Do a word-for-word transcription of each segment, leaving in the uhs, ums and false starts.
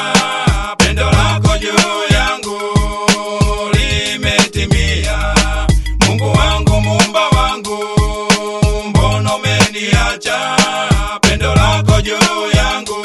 pendo lako juu yangu limetimia. Mungu wangu, Muumba wangu, mbona umeniacha? Pendo lako juu yangu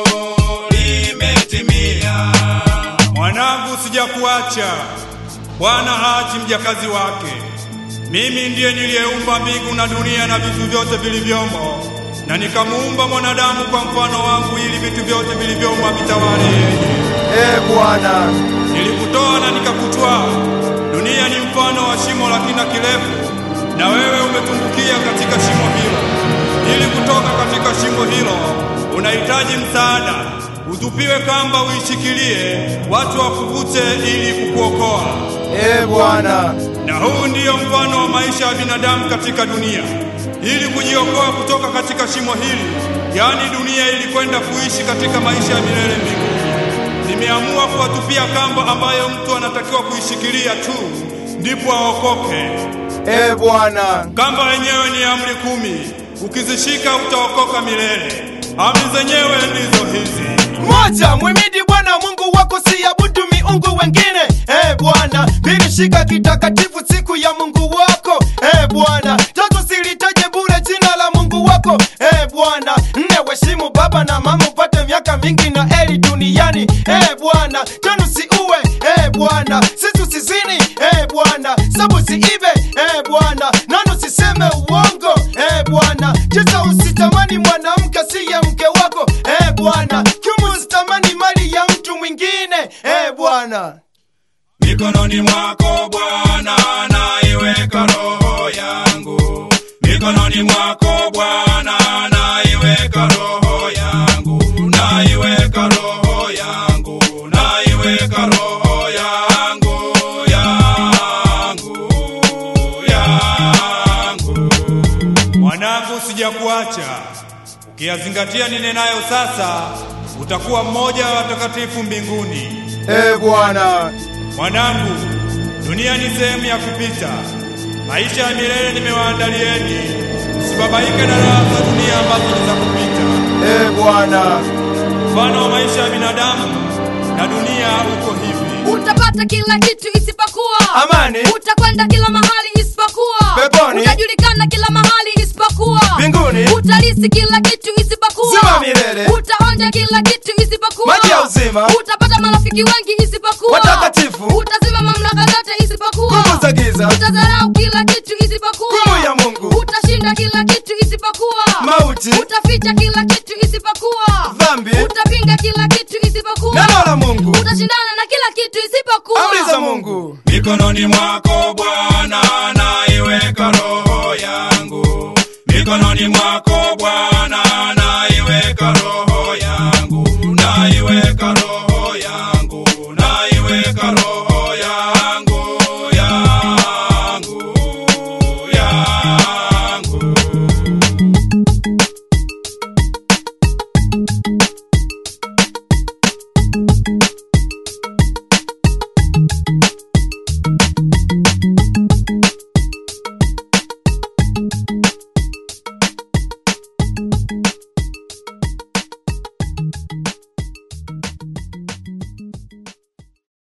limetimia. Mwanangu, sijakuacha. Bwana haachi mjakazi wake. Mimi ndiye niliyeumba mbingu na dunia na vitu vyote vilivyomo, na nikamuumba mwanadamu kwa mfano wangu ili vitu vyote vilivyomo vitawale yeye. Eh Bwana, nilikutoa na nikakutwaa. Dunia ni mfano wa shimo la kina kirefu, na wewe umetumbukia katika shimo hilo. Ili kutoka katika shimo hilo unahitaji msaada. Utupiwe kamba uishikilie, watu wakuvute ili kukuokoa. Eh Bwana, na huu ndiyo mfano wa maisha ya binadamu katika dunia. Ili kujiokoa kutoka katika shimo hili, yani dunia ili kwenda kuishi katika maisha ya milele mbinguni, nimeamua kuwatupia kamba ambayo mtu anatakiwa kuishikilia tu ndipo aokoke. Eh Bwana, kamba yenyewe ni amri kumi. Ukizishika utaokoka milele. Amri zenyewe ndizo hizi: moja, muhimidi Bwana Mungu wako, siabudu miungu wengine. Eh Bwana, pili, shika kitakatifu siku ya Mungu wako. Eh Bwana, tatu, silitaje bure jina la Mungu wako. Eh Bwana, nne, heshimu baba na mama upate miaka mingi na heri duniani. Eh Bwana, tano, siuwe. Eh Bwana, sita, usizini. Eh Bwana, saba, usiibe. Eh Bwana, nane, usiseme uongo. Eh Bwana, tisa, usitamani mwanamke siye mke wako. Eh Bwana, kumi, usitamani mali ya mtu mwingine. Eh Bwana, mikononi mwako Bwana naiweka roho yangu. Mikononi mwako Bwana naiweka roho yangu. Naiweka roho yangu. Naiweka roho yangu. Yangu. Yangu. Mwanangu, sijakuacha. Ukiyazingatia ninenayo sasa, utakuwa mmoja wa watakatifu mbinguni. Eh Bwana, mwanangu, dunia ni sehemu ya kupita. Maisha ya milele nimewaandalieni. Usibabaike na raha za dunia ambazo ni za kupita. Eh Bwana, mfano wa maisha ya binadamu na dunia uko hivi: utapata kila kitu isipokuwa amani. Utakwenda kila mahali isipokuwa peponi. Utajulikana kila mahali isipokuwa mbinguni. Utalisi kila kitu isipokuwa uzima milele. Utaonja kila kitu isipokuwa maji ya uzima. Utapata marafiki wengi isipokuwa watakatifu. Utazima mamlaka zote isipokuwa nguvu za giza. Utadharau kila kitu isipokuwa nguvu ya Mungu. Utashinda kila kitu isipokuwa mauti. Utaficha kila kitu isipokuwa dhambi. Utapinga kila kitu isipokuwa neno la Mungu. Utashindana na kila kitu isipokuwa amri za Mungu. Mikononi mwako Bwana naiweka roho yangu. Mikononi mwako Bwana naiweka roho yangu. Naiweka roho